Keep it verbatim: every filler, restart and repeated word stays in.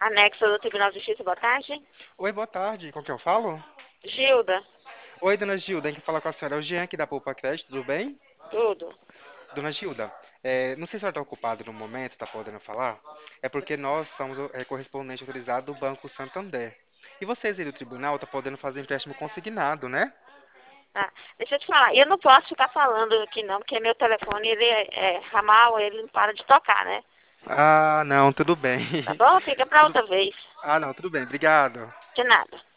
Anexo do Tribunal de Justiça, boa tarde. Oi, boa tarde. Com quem eu falo? Gilda, Oi, dona Gilda. Quem fala com a senhora é o Jean aqui da Poupa Crédito, tudo bem? tudo. Dona Gilda, é, não sei se a senhora está ocupada no momento, está podendo falar. É porque nós somos é, correspondente autorizado do Banco Santander. E vocês aí do tribunal estão podendo fazer empréstimo consignado, né? Ah, deixa eu te falar, eu não posso ficar falando aqui não, porque meu telefone, ele é, é ramal, ele não para de tocar, né? Ah, não, tudo bem. Tá bom? Fica pra Tudo- outra vez. Ah, não, tudo bem. Obrigado. De nada.